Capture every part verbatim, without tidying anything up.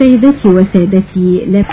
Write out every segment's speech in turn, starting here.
سيداتي وسادتي لا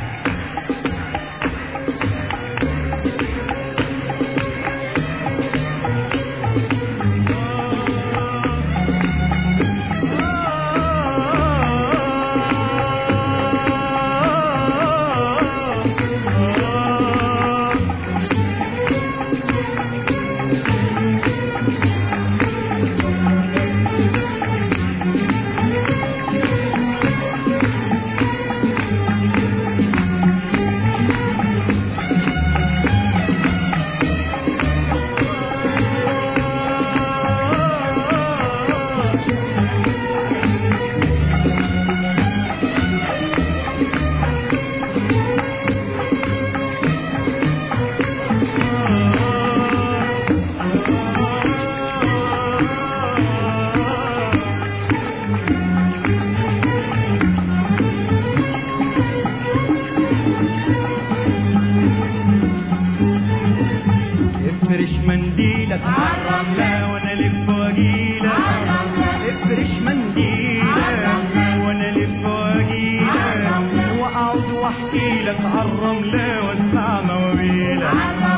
افرش منديلك عالرملة وانا الف واجيلك، افرش منديلك وانا الف واجيلك، واقعد واحكيلك عالرملة واسمع مواويلك.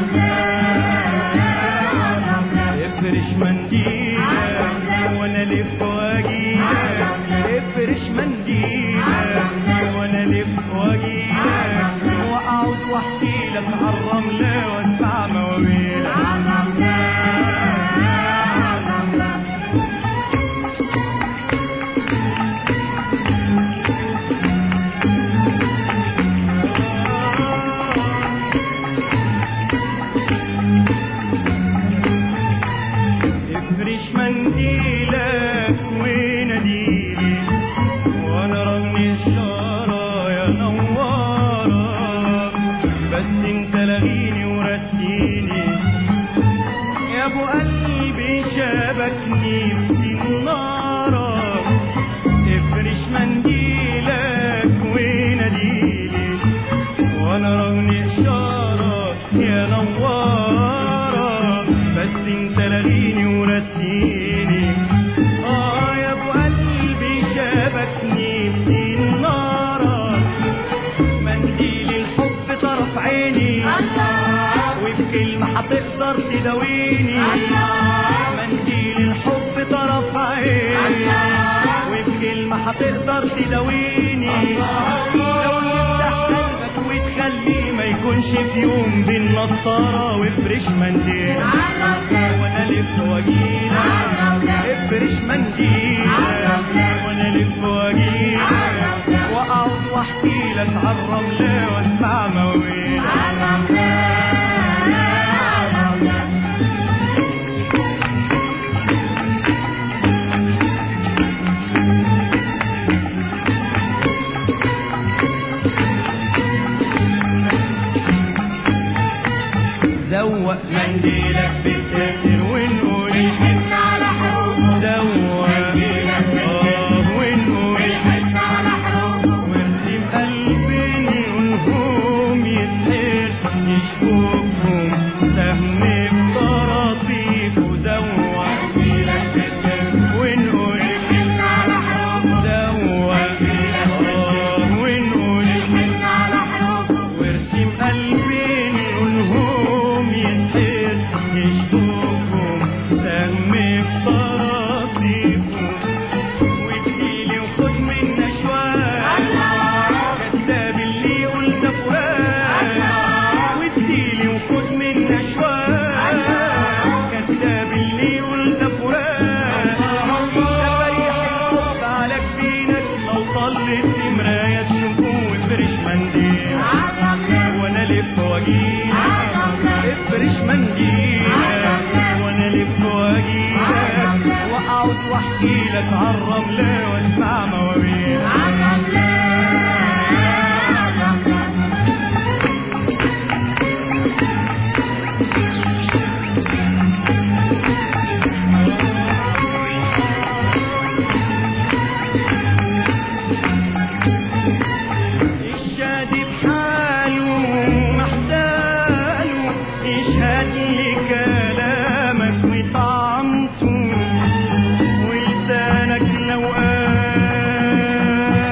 افرش منديلك وانا الف واجيلك، افرش منديلك وانا الف واجيلك، واقعد واحكيلك عالرملة واسمع مواويلك. افرش منديلك وناديلي وانا رغم الشارع يا نوارة، بس انت لغيني ورسيني يا ابو قلبي شبكني في النارة. افرش منديلك وناديلي وانا رغم الشارع يا نوارة، بس انت لغيني ورسيني اه يا ابو قلبي شبكني في النارة. منديل الحب طرف عيني وفي كلمة هتقدر تداويني، منديل الحب طرف عيني وفي كلمة هتقدر تداويني. لو تفتح قلبك وتخليه ما يكونش في يوم بالنصارى، وافرش منديلك وانا الف واجيلك، افرش منديلك وانا الف واجيلك، واقعد واحكيلك عالرملة واسمع مواويلك. زوق منديلك بالكتر ونقول الحن على حروفه، زوق منديلك اه ونقول الحن على حروفه، وارسم قلبي ونقوم يتحر يشوفهم سهم بطراطيفه. زوق منديلك بالكتر ونقول الحن على حروفه، زوق منديلك اه ونقول الحن على حروفه، وارسم قلبي يشوفهم سم بطراطيفهم، وتجيلي وخد منا شوال كذاب اللي قلنا فؤاد، وتجيلي وخد منا شوال كذاب اللي قلنا فؤاد. تفريح الحب على جبينك لو طلت مراية تشوفه، وافرش منديل وانا الف واجيلك، افرش منديلك وانا الف واجيلك، واقعد واحكيلك عالرملة واسمع مواويلك. الشادي بحاله محتاله يشهد لي كلامك وطعمته، ولسانك لو قال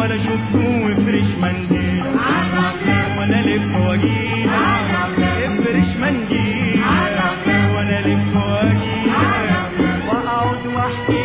ولا شفته وافرش منديل وانا الف واجيل افرش منديل وانا الف واجيل واقعد واحكي